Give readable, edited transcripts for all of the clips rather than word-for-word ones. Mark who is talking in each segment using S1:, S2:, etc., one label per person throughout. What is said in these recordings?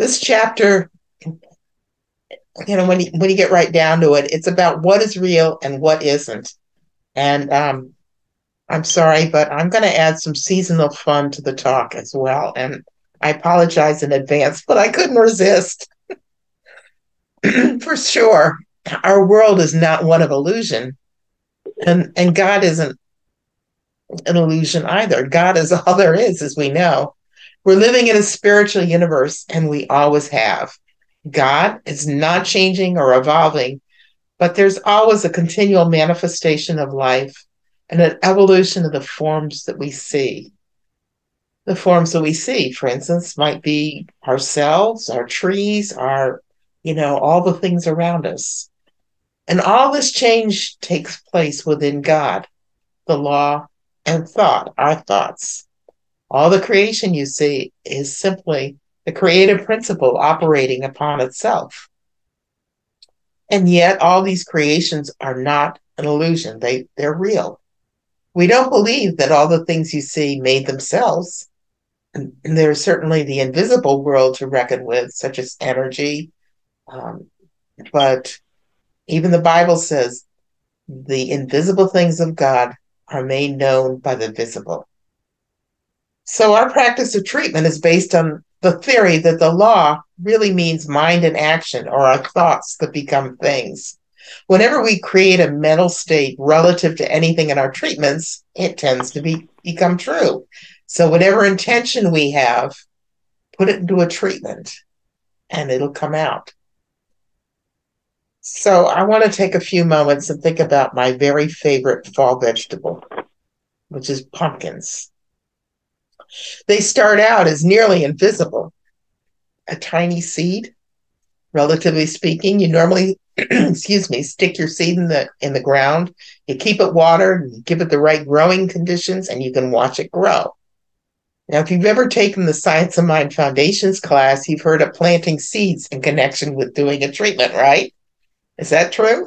S1: This chapter, when you get right down to it, it's about what is real and what isn't. And I'm sorry, but I'm going to add some seasonal fun to the talk as well. And I apologize in advance, but I couldn't resist. For sure, our world is not one of illusion, and God isn't an illusion either. God is all there is, as we know. We're living in a spiritual universe, and we always have. God is not changing or evolving, but there's always a continual manifestation of life and an evolution of the forms that we see. The forms that we see, for instance, might be ourselves, our trees, all the things around us. And all this change takes place within God, the law, and thought, our thoughts. All the creation you see is simply the creative principle operating upon itself. And yet, all these creations are not an illusion, they're real. We don't believe that all the things you see made themselves. And there's certainly the invisible world to reckon with, such as energy. Um, but even the Bible says the invisible things of God are made known by the visible. So our practice of treatment is based on the theory that the law really means mind and action, or our thoughts that become things. Whenever we create a mental state relative to anything in our treatments, it tends to become true. So whatever intention we have, put it into a treatment and it'll come out. So I want to take a few moments and think about my very favorite fall vegetable, which is pumpkins. They start out as nearly invisible, a tiny seed, relatively speaking. You normally, excuse me, stick your seed in the ground. You keep it watered, you give it the right growing conditions, and you can watch it grow. Now, if you've ever taken the Science of Mind Foundations class, you've heard of planting seeds in connection with doing a treatment, right? Is that true?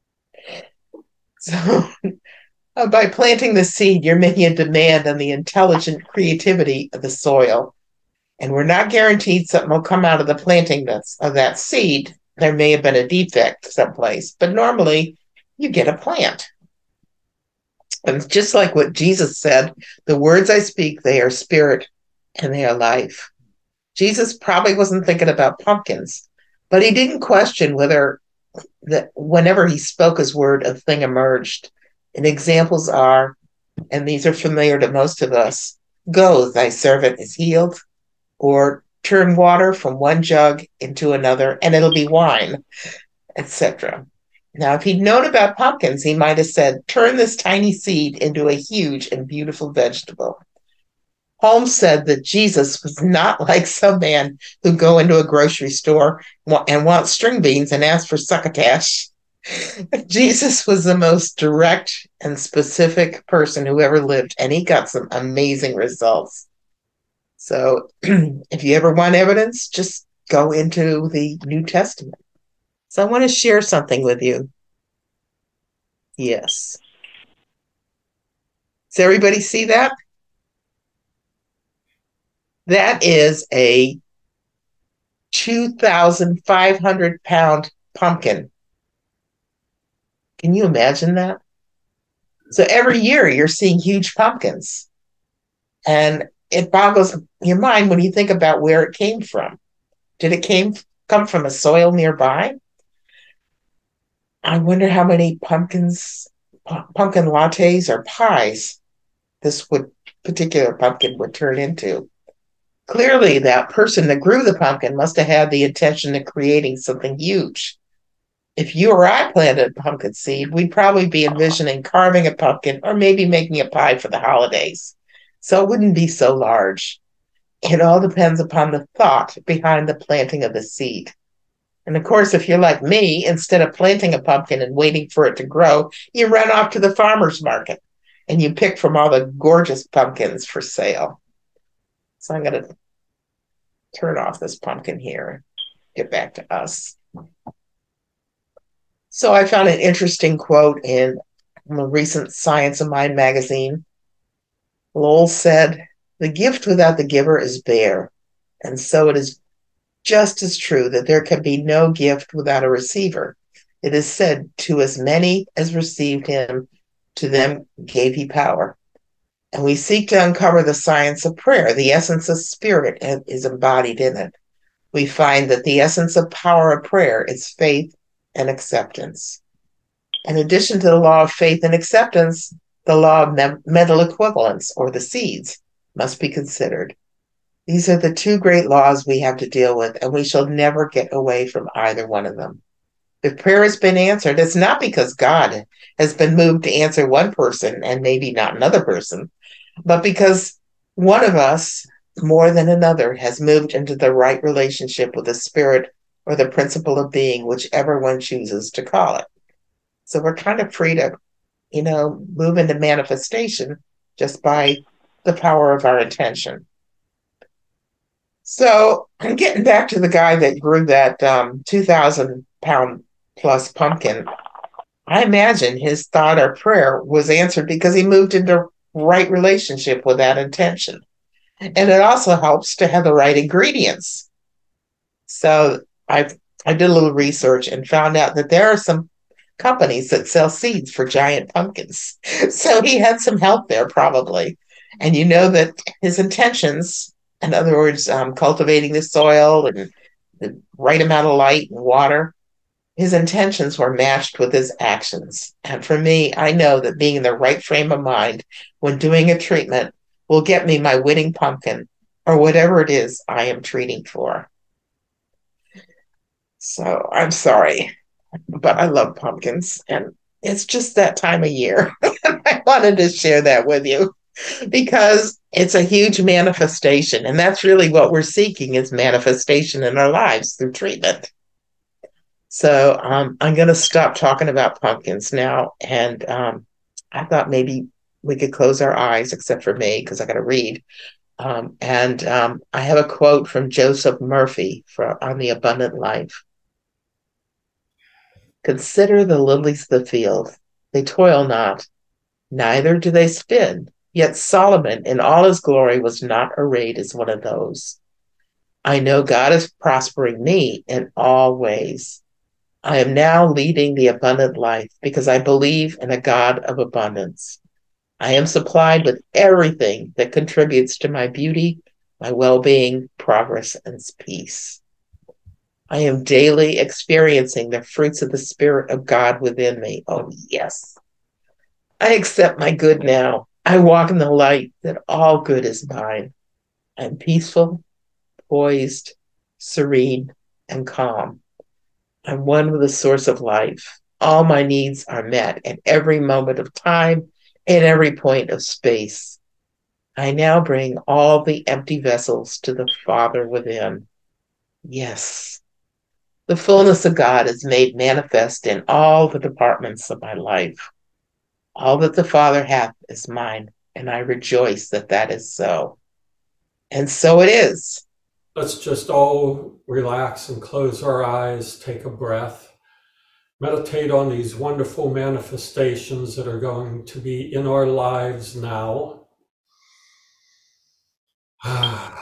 S1: So, by planting the seed, you're making a demand on the intelligent creativity of the soil. And we're not guaranteed something will come out of the planting of that seed. There may have been a defect someplace, but normally you get a plant. And just like what Jesus said, the words I speak, they are spirit and they are life. Jesus probably wasn't thinking about pumpkins, but he didn't question whether that whenever he spoke his word, a thing emerged. And examples are, and these are familiar to most of us, go, thy servant is healed, or turn water from one jug into another and it'll be wine, etc. Now, if he'd known about pumpkins, he might have said, turn this tiny seed into a huge and beautiful vegetable. Holmes said that Jesus was not like some man who go into a grocery store and want string beans and ask for succotash. Jesus was the most direct and specific person who ever lived, and he got some amazing results. So if you ever want evidence, just go into the New Testament. So I want to share something with you. Yes. Does everybody see that? That is a 2,500 pound pumpkin. Can you imagine that? So every year you're seeing huge pumpkins. And it boggles your mind when you think about where it came from. Did it come from a soil nearby? I wonder how many pumpkin lattes or pies this would particular pumpkin would turn into. Clearly, that person that grew the pumpkin must have had the intention of creating something huge. If you or I planted a pumpkin seed, we'd probably be envisioning carving a pumpkin or maybe making a pie for the holidays. So it wouldn't be so large. It all depends upon the thought behind the planting of the seed. And of course, if you're like me, instead of planting a pumpkin and waiting for it to grow, you run off to the farmer's market and you pick from all the gorgeous pumpkins for sale. So I'm going to turn off this pumpkin here and get back to us. So I found an interesting quote in a recent Science of Mind magazine. Lowell said, the gift without the giver is bare, and so it is just as true that there can be no gift without a receiver. It is said, to as many as received him, to them gave he power. And we seek to uncover the science of prayer. The essence of spirit is embodied in it. We find that the essence of power of prayer is faith and acceptance. In addition to the law of faith and acceptance, the law of mental equivalence, or the seeds, must be considered. These are the two great laws we have to deal with, and we shall never get away from either one of them. If prayer has been answered, it's not because God has been moved to answer one person and maybe not another person, but because one of us, more than another, has moved into the right relationship with the spirit or the principle of being, whichever one chooses to call it. So we're kind of free to, move into manifestation just by the power of our intention. So I'm getting back to the guy that grew that 2,000 pound plus pumpkin. I imagine his thought or prayer was answered because he moved into right relationship with that intention. And it also helps to have the right ingredients. So I did a little research and found out that there are some companies that sell seeds for giant pumpkins. So he had some help there probably. And you know that his intentions, in other words, cultivating the soil and the right amount of light and water, his intentions were matched with his actions. And for me, I know that being in the right frame of mind when doing a treatment will get me my winning pumpkin or whatever it is I am treating for. So I'm sorry, but I love pumpkins and it's just that time of year. I wanted to share that with you because it's a huge manifestation. And that's really what we're seeking is manifestation in our lives through treatment. So I'm going to stop talking about pumpkins now. And I thought maybe we could close our eyes, except for me, because I got to read. I have a quote from Joseph Murphy on the abundant life. Consider the lilies of the field. They toil not, neither do they spin. Yet Solomon in all his glory was not arrayed as one of those. I know God is prospering me in all ways. I am now leading the abundant life because I believe in a God of abundance. I am supplied with everything that contributes to my beauty, my well being, progress, and peace. I am daily experiencing the fruits of the Spirit of God within me. Oh, yes. I accept my good now. I walk in the light that all good is mine. I'm peaceful, poised, serene, and calm. I'm one with the source of life. All my needs are met at every moment of time, at every point of space. I now bring all the empty vessels to the Father within. Yes, the fullness of God is made manifest in all the departments of my life. All that the Father hath is mine, and I rejoice that that is so. And so it is.
S2: Let's just all relax and close our eyes, take a breath, meditate on these wonderful manifestations that are going to be in our lives now.